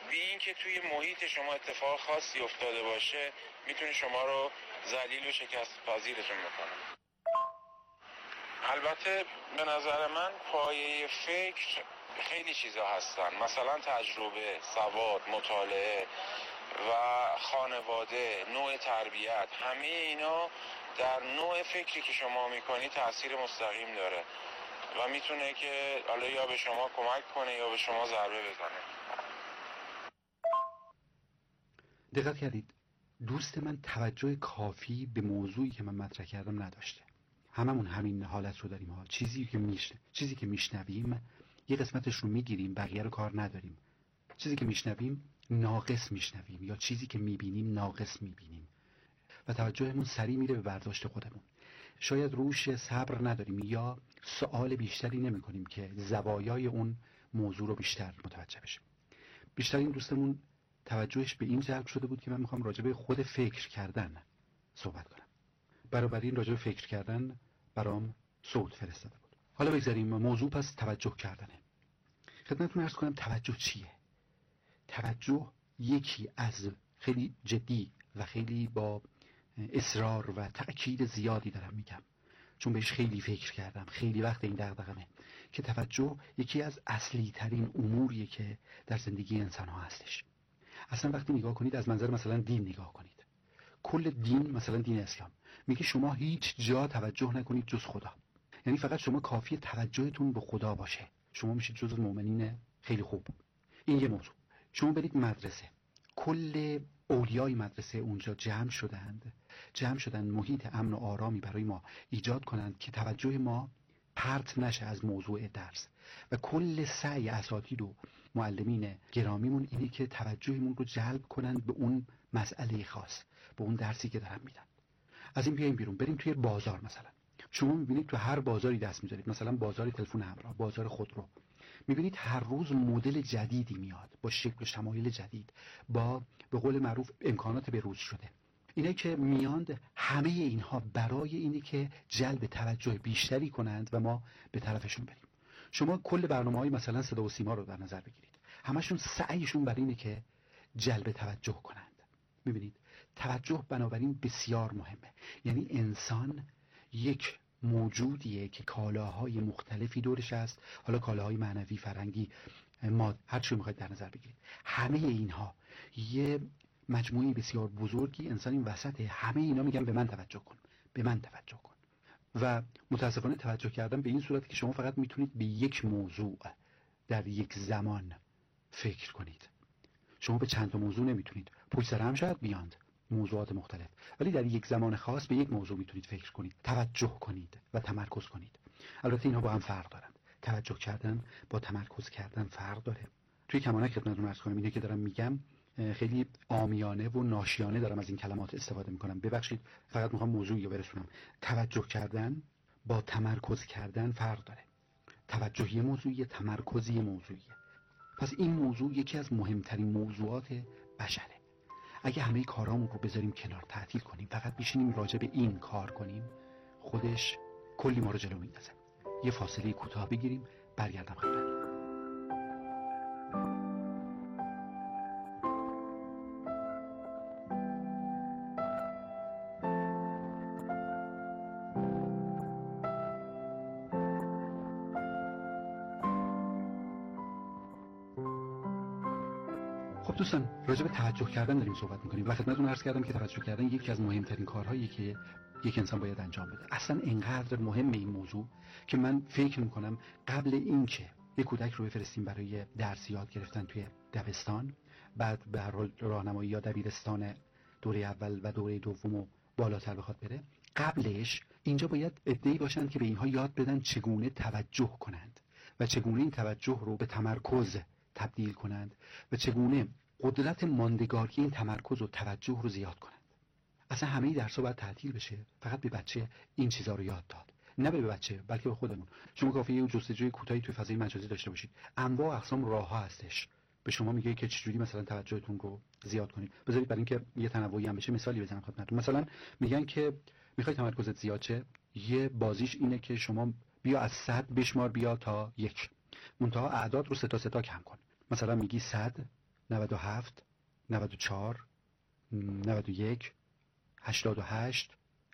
بی این که توی محیط شما اتفاق خاصی افتاده باشه میتونه شما رو ذلیل و شکست پذیرتون بکنه. البته به نظر من پایه فکر خیلی چیزا هستن، مثلا تجربه، سواد، مطالعه و خانواده، نوع تربیت، همه اینا در نوع فکری که شما میکنی تأثیر مستقیم داره و میتونه که حالا یا به شما کمک کنه یا به شما ضربه بزنه. دقت کردید دوست من توجه کافی به موضوعی که من مطرح کردم نداشته. هممون همین حالت رو داریم ها. چیزی که میشنویم یه قسمتش رو میگیریم، بقیه رو کار نداریم. چیزی که میشنویم ناقص میشنویم یا چیزی که میبینیم ناقص میبینیم و توجهمون سریع میره به برداشت خودمون. شاید روش صبر نداریم یا سوال بیشتری نمی کنیم که زوایای اون موضوع رو بیشتر متوجه بشیم. بیشتر این دوستمون توجهش به این جلب شده بود که من میخوام راجع به خود فکر کردن صحبت کنم. برابر این راجع به فکر کردن برام صوت فرستاده بود. حالا بگذاریم موضوع پس توجه کردنه. خدمتتون عرض کنم توجه چیه؟ توجه یکی از خیلی جدی و خیلی با اصرار و تأکید زیادی دارم میگم، چون بهش خیلی فکر کردم، خیلی وقت این دغدغه‌مه که توجه یکی از اصلی ترین اموریه که در زندگی انسان ها هستش. اصلا وقتی نگاه کنید از منظر مثلا دین نگاه کنید، کل دین مثلا دین اسلام میگه شما هیچ جا توجه نکنید جز خدا. یعنی فقط شما کافیه توجهتون به خدا باشه، شما میشید جز مؤمنین خیلی خوب. این یه موضوع. شما برید مدرسه، کل اولیای مدرسه اونجا جمع شدند محیط امن و آرامی برای ما ایجاد کنند که توجه ما پرت نشه از موضوع درس و کل سعی اساتید و معلمین گرامیمون اینه که توجهمون رو جلب کنند به اون مسئله خاص، به اون درسی که دارن میدن. از این بیایم بیرون، بریم توی بازار. مثلا شما میبینید تو هر بازاری دست میذارید، مثلا بازار تلفن همراه، بازار خودرو، میبینید هر روز مدل جدیدی میاد با شکل و شمایل جدید، با به قول معروف امکانات بروز شده. اینه که میاند، همه اینها برای اینه که جلب توجه بیشتری کنند و ما به طرفشون بریم. شما کل برنامه‌های مثلا صدا و سیما رو در نظر بگیرید، همشون سعیشون بر اینه که جلب توجه کنند. میبینید توجه بنابراین بسیار مهمه. یعنی انسان یک موجودیه که کالاهای مختلفی دورش هست، حالا کالاهای معنوی، فرهنگی، ماد، هر چی میخواید در نظر بگیرید، همه اینها یه مجموعه بسیار بزرگی انسان این وسطه. همه اینا میگن به من توجه کن، به من توجه کن. و متاسفانه توجه کردن به این صورتی که شما فقط میتونید به یک موضوع در یک زمان فکر کنید. شما به چند تا موضوع نمیتونید، پشت سر هم شاید بیاند موضوعات مختلف، ولی در یک زمان خاص به یک موضوع میتونید فکر کنید، توجه کنید و تمرکز کنید. البته اینها با هم فرق دارند. توجه کردن با تمرکز کردن فرق داره. توی کمانک خدمتتون عرض کنم اینه که دارم میگم خیلی عامیانه و ناشیانه دارم از این کلمات استفاده میکنم، ببخشید، فقط میخوام موضوعی رو برسونم. توجه کردن با تمرکز کردن فرق داره. توجهی موضوعی، تمرکزی موضوعیه. پس این موضوع یکی از مهمترین موضوعات بشره. اگه همه کارامون رو بذاریم کنار، تعطیل کنیم، فقط بشینیم راجع به این کار کنیم، خودش کلی ما رو جلو میندازه. یه فاصله کوتاه بگیریم، برگردم خدمتتون. دوستان راجع به توجه کردن داریم صحبت میکنیم و خدمتتون عرض کردم که توجه کردن یکی از مهمترین کارهاییه که یک انسان باید انجام بده. اصلا اینقدر مهمه این موضوع که من فکر میکنم قبل اینکه یک کودک رو بفرستیم برای درس یاد گرفتن توی دبستان، بعد به هر حال راهنمایی یا دبیرستان دوره اول و دوره دوم و بالاتر بخواد بره، قبلش اینجا باید عده‌ای باشن که به اینها یاد بدن چگونه توجه کنند و چگونه این توجه رو به تمرکز تبدیل کنند و چگونه قدرت ماندگاری این تمرکز و توجه رو زیاد کنند. اصلا همه درس‌ها باید تعطیل بشه، فقط به بچه این چیزا رو یاد داد، نه به بچه بلکه به خودمون. شما کافیه یه جستجوی کوتاهی توی فضای مجازی داشته باشید، انواع و اقسام راه‌ها هستش به شما میگه که چجوری مثلا توجهتون رو زیاد کنید. بذارید برای اینکه یه تنوعی هم بشه مثالی بزنم خدمتتون. مثلا میگن که میخوای تمرکزت زیاد شه، یه بازیش اینه که شما بیا از 100 بشمار بیا تا 1، منتها اعداد رو سه تا کم کن. مثلا میگی 100 97 94 91 88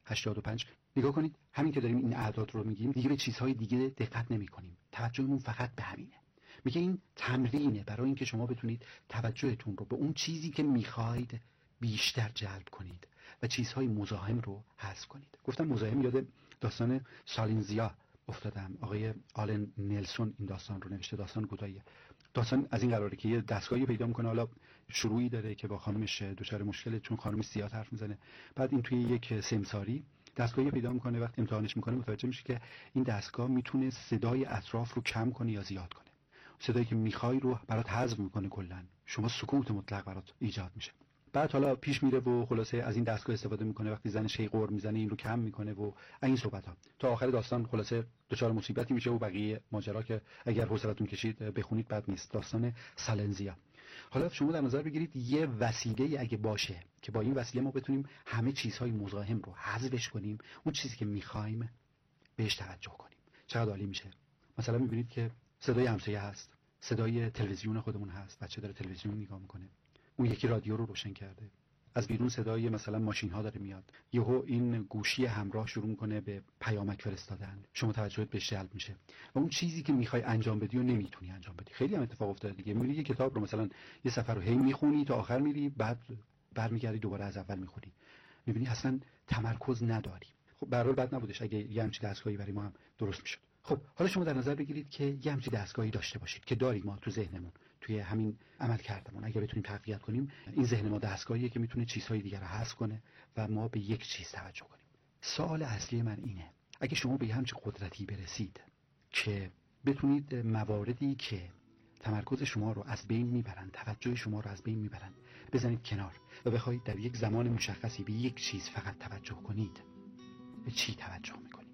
85. نگاه کنید همین که داریم این اعداد رو میگیم دیگه به چیزهای دیگه دقت نمی‌کنیم، توجهمون فقط به همینه. میگه این تمرینه برای اینکه شما بتونید توجهتون رو به اون چیزی که میخواید بیشتر جلب کنید و چیزهای مزاحم رو حذف کنید. گفتم مزاحم، یاد داستان سالینزیا افتادم. آقای آلن نلسون این داستان رو نوشته، داستان کوتاهیه. داستان از این قراره که یه دستگاهی پیدا میکنه، حالا شروعی داره که با خانمش دچار مشکله چون خانم سیاه حرف میزنه. بعد این توی یک سمساری دستگاهی پیدا میکنه، وقتی امتحانش میکنه متوجه میشه که این دستگاه میتونه صدای اطراف رو کم کنه یا زیاد کنه. صدایی که میخوای رو برات حذف میکنه، کلا شما سکوت مطلق برات ایجاد میشه. بعد حالا پیش میره و خلاصه از این دستگاه استفاده میکنه، وقتی زن شی قور میزنه این رو کم میکنه و این صحبت ها تا آخر داستان خلاصه دچار مصیبتی میشه و بقیه ماجرا که اگر حوصلتون کشید بخونید بد نیست. داستان سالنزیا. حالا شما در نظر بگیرید یه وسیله اگه باشه که با این وسیله ما بتونیم همه چیزهای مزاحم رو حذفش کنیم، اون چیزی که میخوایم بهش توجه کنیم، چقدر عالی میشه. مثلا میبینید که صدای همسایه هست، صدای تلویزیون خودمون هست، بچه داره تلویزیون نگاه میکنه، اون یکی رادیو رو روشن کرده، از بیرون صدای مثلا ماشین ها داره میاد، یهو این گوشی همراه شروع میکنه به پیامک فرستادن، شما توجهت بهش جلب میشه و اون چیزی که میخوای انجام بدی و نمیتونی انجام بدی. خیلی هم اتفاق افتاده دیگه. میبینی یه کتاب رو مثلا یه سفر رو هی میخونی تا آخر میری، بعد برمیگردی دوباره از اول میخونی، میبینی اصلا تمرکز نداری. خب به هر حال بد نبودش اگه یه همچین دستگاهی برای ما هم درست میشد. خب حالا شما در نظر بگیرید که یه همچین دستگاهی داشته باشید که داریم ما تو ذهنمون، توی همین عمل کردمون اگه بتونیم تقویت کنیم، این ذهن ما دستگاهیه که میتونه چیزهای دیگر رو حذف کنه و ما به یک چیز توجه کنیم. سوال اصلی من اینه، اگه شما به همچین قدرتی برسید که بتونید مواردی که تمرکز شما رو از بین میبرن، توجه شما رو از بین میبرن، بزنید کنار و بخواید در یک زمان مشخصی به یک چیز فقط توجه کنید، به چی توجه میکنید؟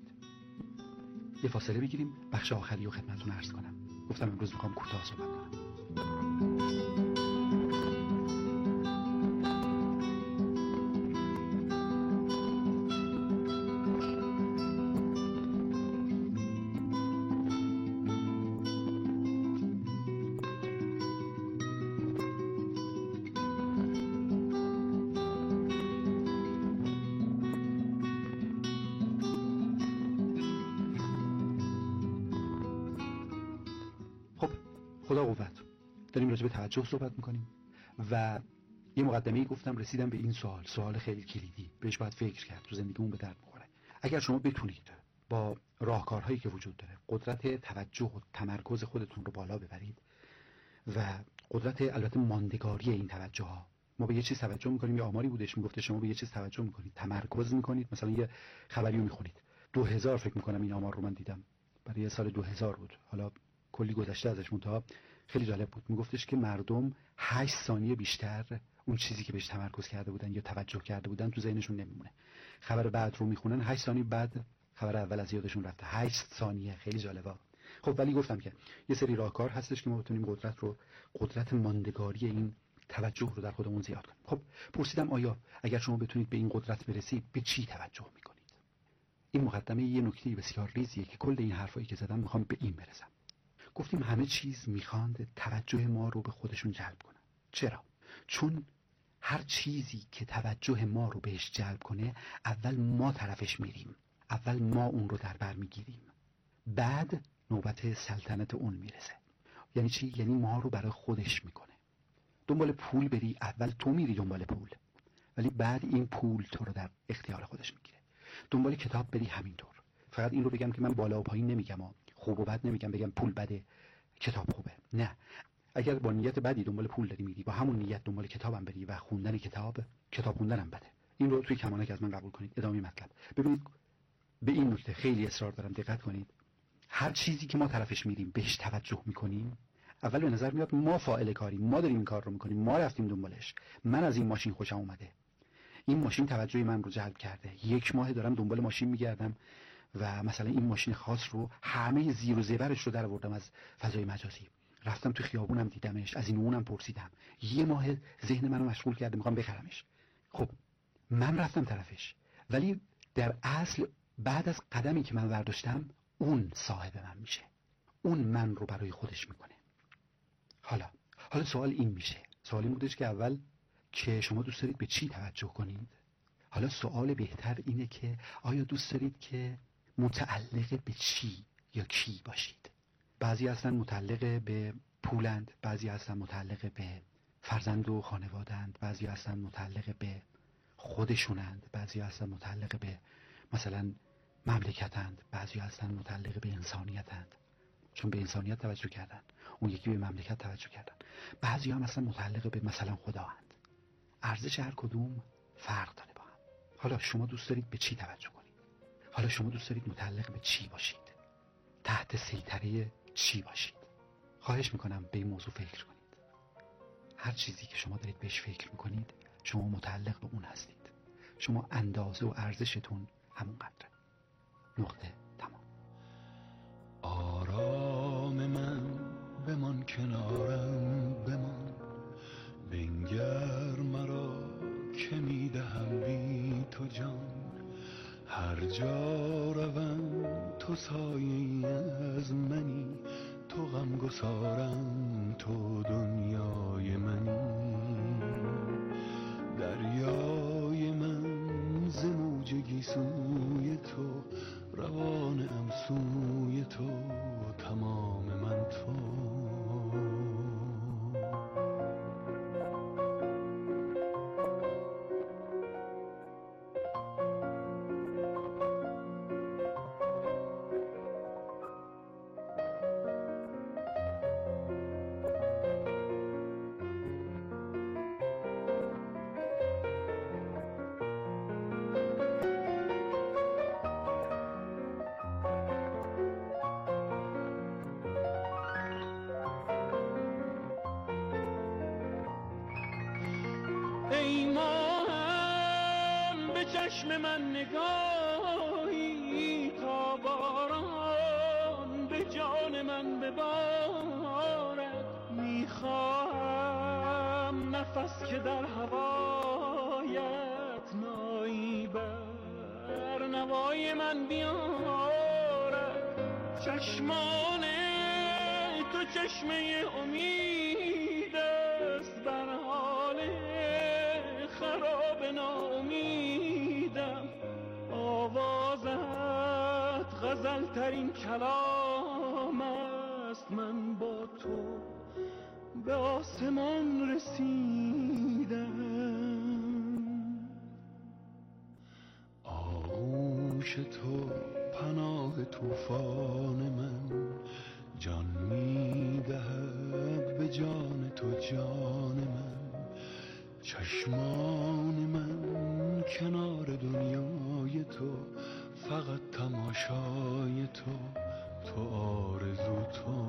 یه فاصله بگیریم، بخش آخری رو خدمتتون عرض کنم. گفتم امروز میخوام کوتاه صحبت کنم. خدا قوت. داریم راجع به توجه صحبت میکنیم و یه مقدمه‌ای گفتم رسیدم به این سوال خیلی کلیدی، بهش باید فکر کرد، تو زندگیمون به درد میخوره. اگر شما بتونید با راهکارهایی که وجود داره قدرت توجه و تمرکز خودتون رو بالا ببرید و قدرت البته ماندگاری این توجه ها، ما به یه چیز توجه میکنیم، یه آماری بودش میگفته شما به یه چیز توجه میکنید، تمرکز میکنید، مثلا یه خبری رو میخونید، 2000 فکر میکنم این آمار رو من دیدم برای سال 2000 بود، حالا کلی گذشته ازش، منتها خیلی جالب بود. میگفتش که مردم 8 ثانیه بیشتر اون چیزی که بهش تمرکز کرده بودن یا توجه کرده بودن تو ذهنشون نمیمونه. خبر بعد رو میخونن 8 ثانیه بعد خبر اول از یادشون رفته. 8 ثانیه، خیلی جالبه. خب ولی گفتم که یه سری راهکار هستش که ما بتونیم قدرت ماندگاری این توجه رو در خودمون زیاد کنیم. خب پرسیدم آیا اگر شما بتونید به این قدرت برسید به چی توجه میکنید؟ این مقدمه یه نکته بسیار ریزیه که کل این حرفایی که زدم میخوام به این برسم. گفتیم همه چیز میخواند توجه ما رو به خودشون جلب کنن. چرا؟ چون هر چیزی که توجه ما رو بهش جلب کنه اول ما طرفش میریم، اول ما اون رو در بر میگیریم، بعد نوبت سلطنت اون میرسه. یعنی چی؟ یعنی ما رو برای خودش میکنه. دنبال پول بری، اول تو میری دنبال پول، ولی بعد این پول تو رو در اختیار خودش میگیره. دنبال کتاب بری، همینطور. فقط این رو بگم که من بالا و پایین نمیگم، خوب و بد نمیگم، بگم پول بده کتاب خوبه، نه. اگر با نیت بدی دنبال پول داری میری، با همون نیت دنبال کتابم بری و خوندن کتاب خوندنم بده. این رو توی کمانک از من قبول کنید. ادامه مطلب. ببینید به این نکته خیلی اصرار دارم، دقت کنید. هر چیزی که ما طرفش میریم بهش توجه میکنیم، اول به نظر میاد ما فاعل کاریم، ما داریم این کار رو میکنیم، ما رفتیم دنبالش، من از این ماشین خوشم اومده، این ماشین توجه من رو جلب کرده، 1 ماه دارم دنبال ماشین میگردم و مثلا این ماشین خاص رو همه زیر و زبرش رو در آوردم از فضای مجازی، رفتم تو خیابونم دیدمش، از این اونم پرسیدم، 1 ماه ذهن منو مشغول کرده، میخوام بخرمش. خب من رفتم طرفش، ولی در اصل بعد از قدمی که من برداشتم اون صاحب من میشه، اون من رو برای خودش میکنه. حالا سوال این میشه سوالی بودش که اول که شما دوست دارید به چی توجه کنید. حالا سوال بهتر اینه که آیا دوست دارید که متعلق به چی یا کی باشید؟ بعضی هستن متعلق به پولند، بعضی هستن متعلق به فرزند و خانوادند، بعضی هستن متعلق به خودشونند، بعضی هستن متعلق به مثلا مملکتند، بعضی هستن متعلق به انسانیتند چون به انسانیت توجه کردن، اون یکی به مملکت توجه کردن. بعضی هم مثلا متعلق به مثلا خداوند. ارزش هر کدوم فرق داره با هم. حالا شما دوست دارید به چی توجه کنید؟ حالا شما دوست دارید متعلق به چی باشید؟ تحت سیطره چی باشید؟ خواهش میکنم به این موضوع فکر کنید. هر چیزی که شما دارید بهش فکر میکنید شما متعلق به اون هستید. شما اندازه و ارزشتون همون قدره. نقطه تمام. آرام من بمان کنارم بمان، بنگر مرا که میدهم بی تو جان. هر جا روم تو سایه از منی، تو غمگسارم تو دنیای منی. دریای من ز موج گیسوی تو، روانم سوی تو، تمام من تو. ای ماهم به چشم من نگاهی، تا باران به جان من ببارد. میخواهم نفس که در هوایت نایی بر نوای من بیارد. چشمان تو چشمه امید است، بر حال خراب ناامیدم. آوازت غزل ترین کلام است، من با تو به آسمان رسیدم. آغوش تو پناه طوفان من، جان میدهد به جان تو جان من. چشمان من کنار دنیای تو، فقط تماشای تو، تو آرزو تو.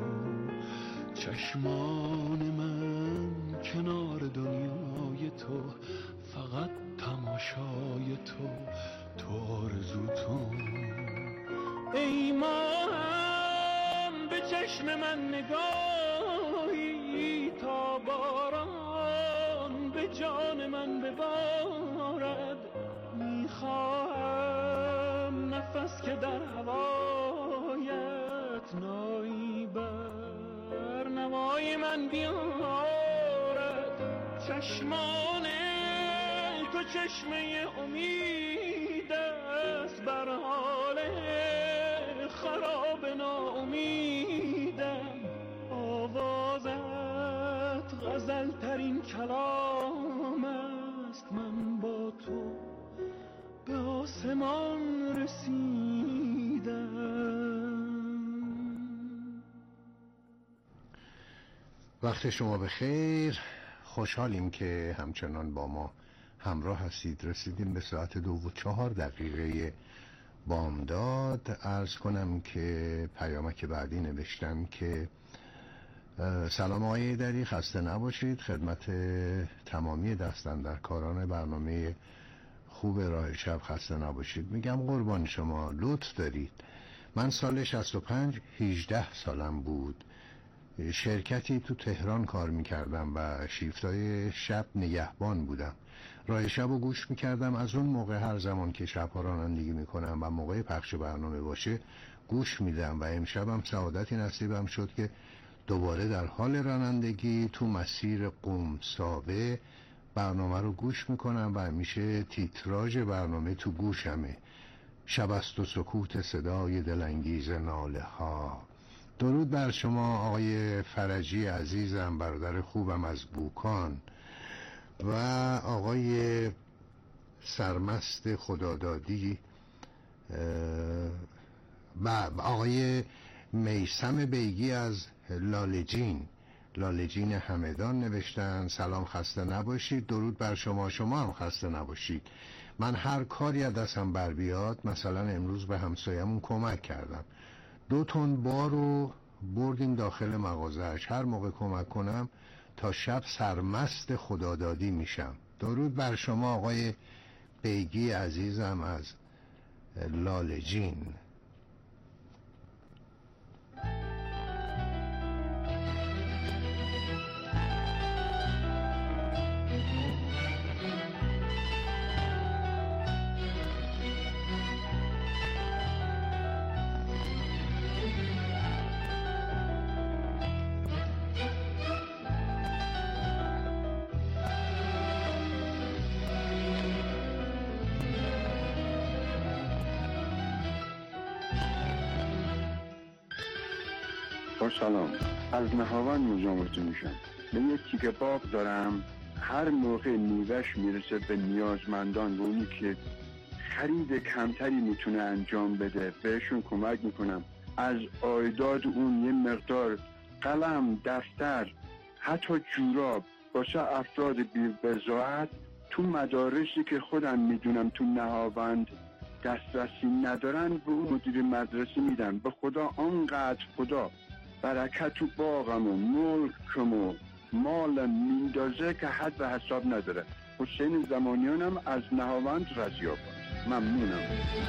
چشمان من کنار دنیای تو، فقط تماشای تو، تو آرزو تو. ای ماهم به چشم من نگاهی، تا باران به جان من ببارد. میخواهم نفس که در هوایت نایی بر نوای من بیارد. چشمان تو چشمه امید است، بر حال خراب ناامیدم. آوازت غزل ترین کلام است، من با تو به آسمان رسیدم. وقت شما بخیر. خوشحالیم که همچنان با ما همراه هستید. رسیدیم به ساعت 2:04 بامداد. عرض کنم که پیامک بعدی نوشتم که سلام آقای ایدری، خسته نباشید. خدمت تمامی دستاندرکاران برنامه خوب راه شب خسته نباشید. میگم قربان شما، لطف دارید. من سال 65 18 سالم بود. شرکتی تو تهران کار میکردم و شیفتای شب نگهبان بودم. راه شب رو گوش میکردم. از اون موقع هر زمان که شبها رانندگی میکنم و موقع پخش برنامه باشه گوش میدم و امشبم سعادتی نصیبم شد که دوباره در حال رانندگی تو مسیر قم-ساوه برنامه رو گوش میکنم و همیشه تیتراژ برنامه تو گوشمه. شب است و سکوت صدای دلانگیز ناله ها. درود بر شما آقای فرجی عزیزم، برادر خوبم از بوکان، و آقای سرمست خدادادی و آقای میثم بیگی از لالجین همدان نوشتن سلام، خسته نباشید. درود بر شما، شما هم خسته نباشید. من هر کاری از دستم بر بیاد، مثلا امروز به همسایمون کمک کردم، 2 تن بار رو بردیم داخل مغازه‌اش. هر موقع کمک کنم تا شب سرمست خدادادی میشم. درود بر شما آقای بیگی عزیزم از لالجین. سلام، از نهاوند مزاحمتون میشم. من یک تیکه باغ دارم، هر موقع میوهش میرسه به نیازمندان و اونی که خرید کمتری میتونه انجام بده بهشون کمک میکنم. از عایدات اون یه مقدار قلم، دفتر، حتی جوراب واسه افراد بی بضاعت تو مدارسی که خودم میدونم تو نهاوند دسترسی ندارن به اون مدیر مدرسه میدم. به خدا آنقدر خدا برکت تو باغم و ملکم و مالم میندازه که حد و حساب نداره. حسین زمانیانم از نهاوند رضیاباد. ممنونم.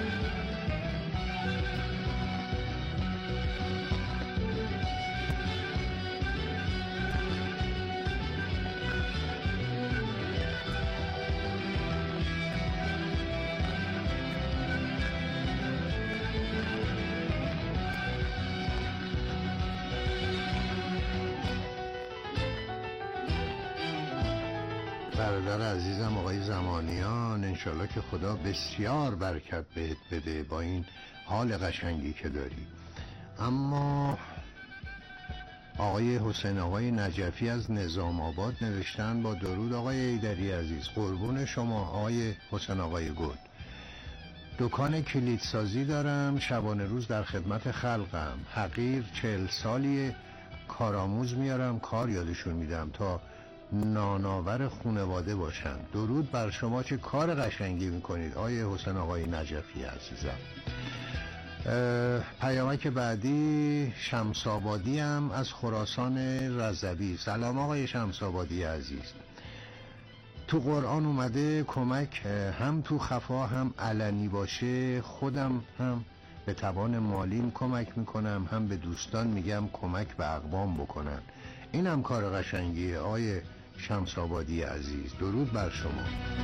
برادر عزیزم آقای زمانیان، انشالله که خدا بسیار برکت بهت بده با این حال قشنگی که داری. اما آقای حسین آقای نجفی از نظام آباد نوشتن با درود آقای ایدری عزیز، قربون شما آقای حسین آقای گل. دکان کلیدسازی دارم، شبانه روز در خدمت خلقم. حقیر 40 سالی کارآموز میارم، کار یادشون میدم تا نانآور خانواده باشن. درود بر شما، چه کار قشنگی میکنید آقای حسین آقای نجفی عزیزم. پیامک بعدی شمس‌آبادی هم از خراسان رضوی. سلام آقای شمس‌آبادی عزیز. تو قرآن اومده کمک هم تو خفا هم علنی باشه. خودم هم به توان مالیم کمک میکنم، هم به دوستان میگم کمک به اقوام بکنن. این هم کار قشنگیه آقای شمس‌آبادی عزیز. درود بر شما.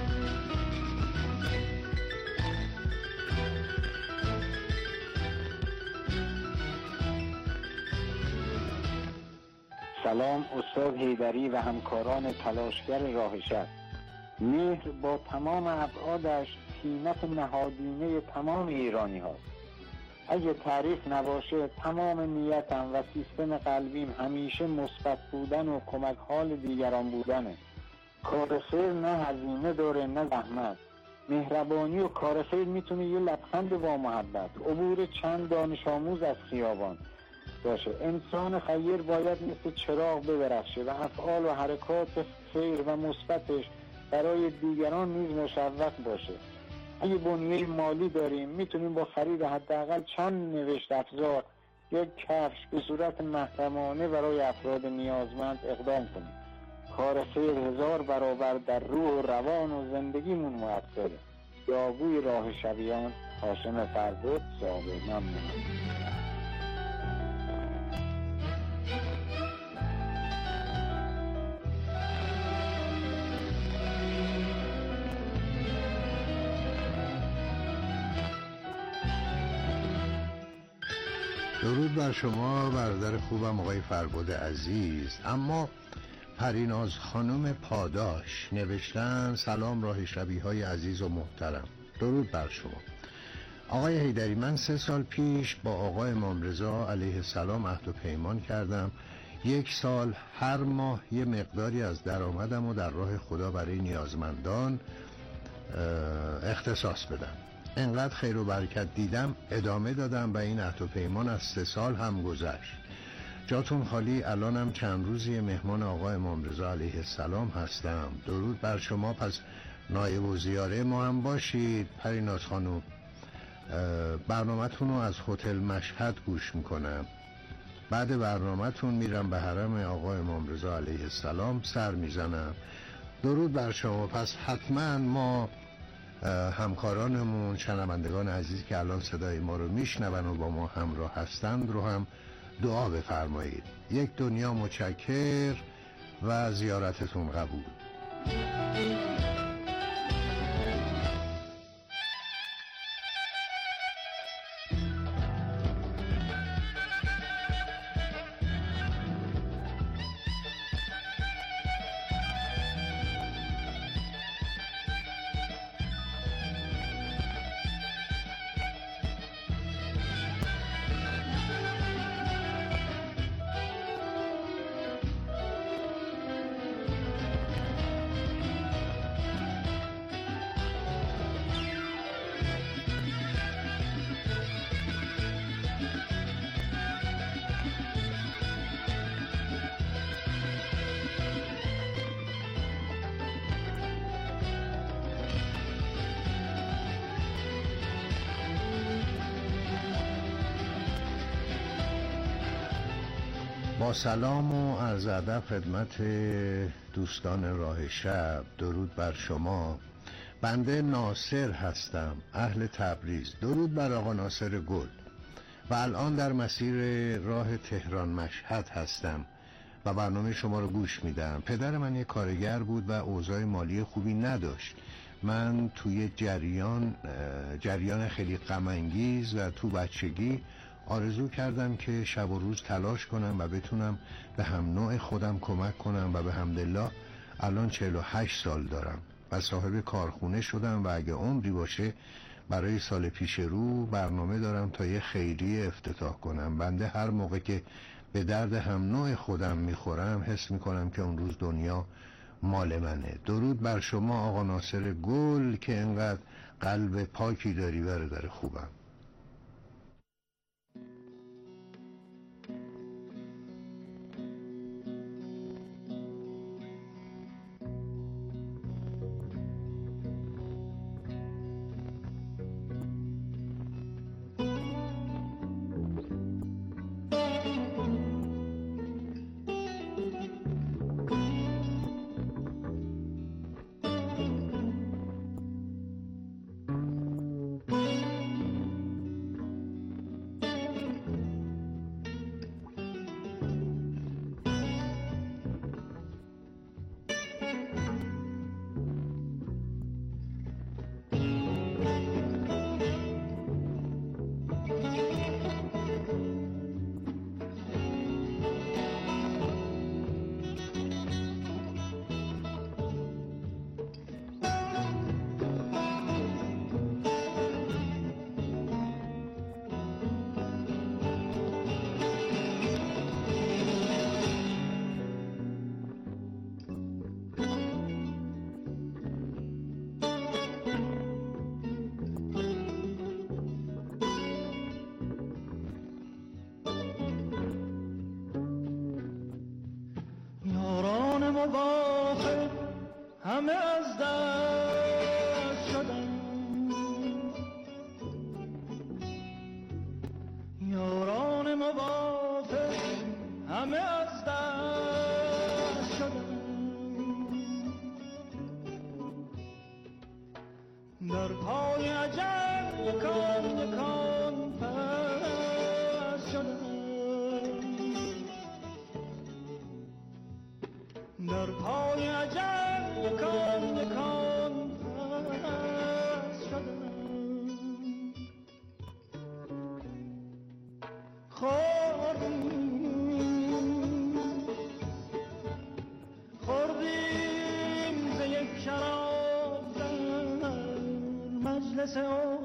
سلام استاد حیدری و همکاران تلاشگر راه شب. مهر با تمام ابعادش طینت نهادینه تمام ایرانی هاست. اگه تعریف نباشه تمام نیتم و سیستم قلبیم همیشه مثبت بودن و کمک حال دیگران بودنه. کار خیر نه هزینه داره نه زحمت. مهربانی و کار خیر میتونه یه لبخند با محبت، عبور چند دانش آموز از خیابان باشه. انسان خیر باید مثل چراغ بدرخشه و افعال و حرکات خیر و مثبتش برای دیگران نیز مشوق باشه. اگه بنیه مالی داریم میتونیم با خرید حداقل چند نوشت افزار یک کفش به صورت محرمانه برای افراد نیازمند اقدام کنیم. کار خیر 1000 برابر در روح و روان و زندگیمون مؤثره. یاگوی راه شبیان، هاشم فربود، صاحب. ممنونم. درود بر شما برادر خوبم آقای فربد عزیز. اما پریناز خانم پاداش نوشتن سلام راه شبیهای عزیز و محترم. درود بر شما آقای حیدری. من 3 سال پیش با آقای امام رضا علیه السلام عهد و پیمان کردم 1 سال هر ماه یه مقداری از درآمدم و در راه خدا برای نیازمندان اختصاص بدم. انقدر خیر و برکت دیدم ادامه دادم و این عهد و پیمان از 3 سال هم گذشت. جاتون خالی. الانم چند روزی مهمان آقا امام رضا علیه السلام هستم. درود بر شما. پس نایب و زیاره ما هم باشید. پریناز خانم برنامه‌تون رو از هتل مشهد گوش میکنم. بعد برنامه‌تون میرم به حرم آقا امام رضا علیه السلام سر میزنم. درود بر شما. پس حتما ما همکارانمون شنوندگان عزیز که الان صدای ما رو میشنون و با ما همراه هستند رو هم دعا بفرمایید. یک دنیا متشکر و زیارتتون قبول. با سلام و عرض ادب خدمت دوستان راه شب. درود بر شما. بنده ناصر هستم، اهل تبریز. درود بر آقا ناصر گل. و الان در مسیر راه تهران مشهد هستم و برنامه شما رو گوش میدم. پدر من یک کارگر بود و اوضاع مالی خوبی نداشت. من توی جریان خیلی غم انگیز و تو بچگی آرزو کردم که شب و روز تلاش کنم و بتونم به هم نوع خودم کمک کنم و به حمدالله الان 48 سال دارم و صاحب کارخونه شدم و اگه عمری باشه برای سال پیش رو برنامه دارم تا یه خیریه افتتاح کنم. بنده هر موقع که به درد هم نوع خودم میخورم حس میکنم که اون روز دنیا مال منه. درود بر شما آقا ناصر گل که انقدر قلب پاکی داری برادر خوبم. همه از دست شدن، یاران موافق همه از دست شدن، در پای عجب یکان یکان پس شدن، در پای عجب یکان یکان پس شدن. مجلس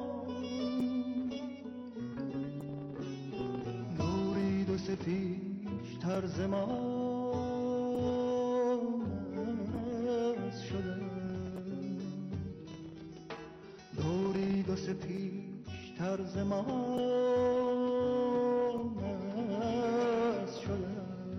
نورید و سفیش طرز ما دو سپیش طرز ما شدن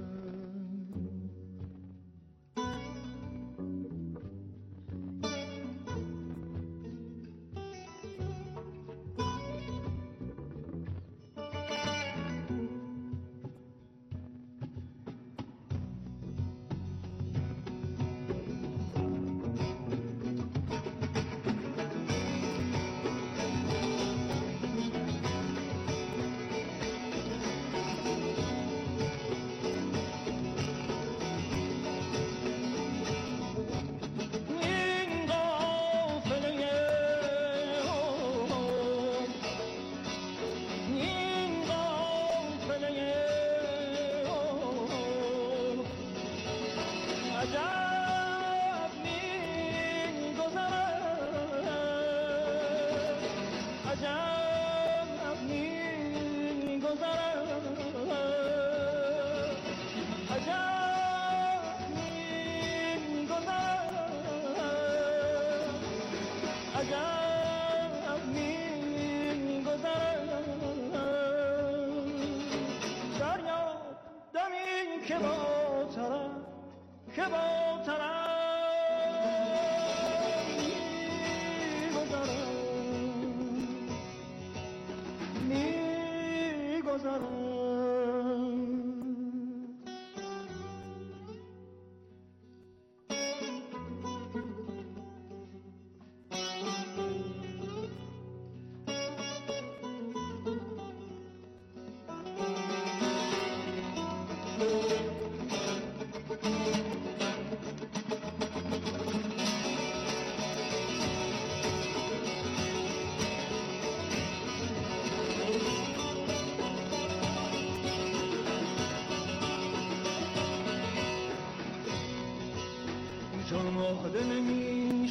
چون مهده نمی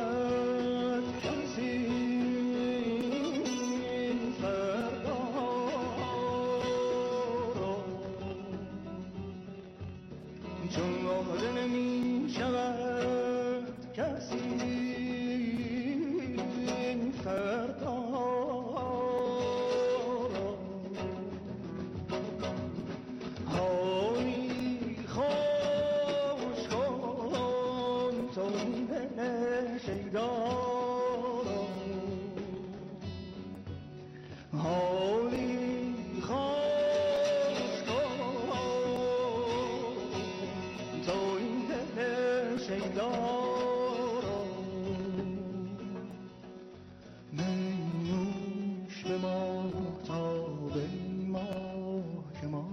شود کسی فردا را چون مهده نمی شود کسی فردا را هایی خوش کن تو دل شیدا را هایی خوش کن تو این دل شیدا را نوش به ما تا به ماه که ما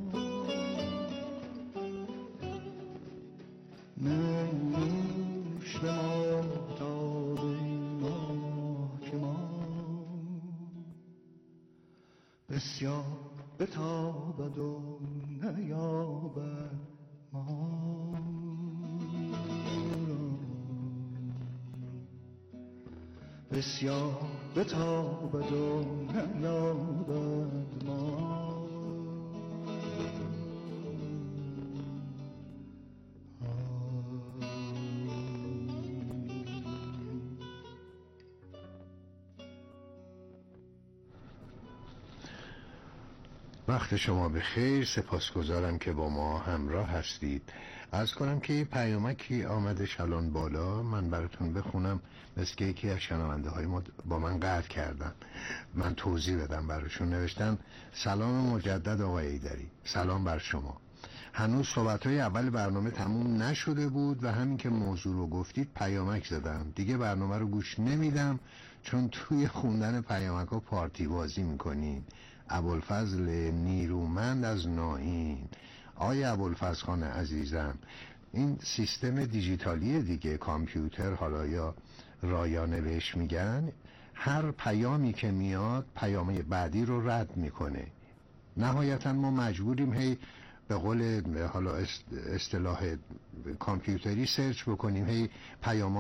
نوش به ما تا به ماه که ما بسیار بتابد و نیابد ما را بسیار بتابد و نیابد ما وقت شما بخیر. سپاسگزارم که با ما همراه هستید. عرض کنم که یه پیامکی آمده الان بالا، من براتون بخونم. مثل که یکی از شنونده های ما با من قطع کردن، من توضیح بدم براشون. نوشتن: سلام مجدد آقای ایدری، سلام بر شما. هنوز صحبت‌های اول برنامه تموم نشده بود و همین که موضوع رو گفتید پیامک زدم. دیگه برنامه رو گوش نمیدم چون توی خوندن پیامک‌ها پارتی بازی میکنین. ابوالفضل نیرومند از نائین. آقای ابوالفضل خان عزیزم، این سیستم دیجیتالی دیگه، کامپیوتر حالا یا رایانه بهش میگن، هر پیامی که میاد پیام بعدی رو رد میکنه. نهایتا ما مجبوریم هی به قول حالا اصطلاح کامپیوتری سرچ بکنیم، هی پیام